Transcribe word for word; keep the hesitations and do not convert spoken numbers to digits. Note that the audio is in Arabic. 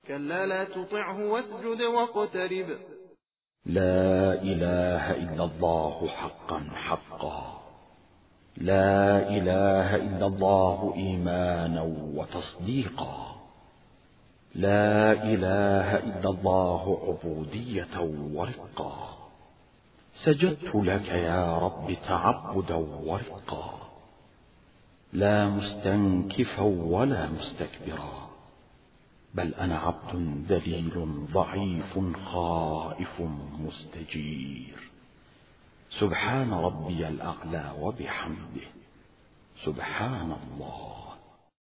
كلا لا تطعه واسجد واقترب. لا إله إلا الله حقا حقا، لا إله إلا الله إيمانا وتصديقا، لا إله إلا الله عبودية ورقا. سجدت لك يا رب تعبدا ورقا، لا مستنكفا ولا مستكبرا، بل أنا عبد ذليل ضعيف خائف مستجير. سبحان ربي الأعلى وبحمده، سبحان الله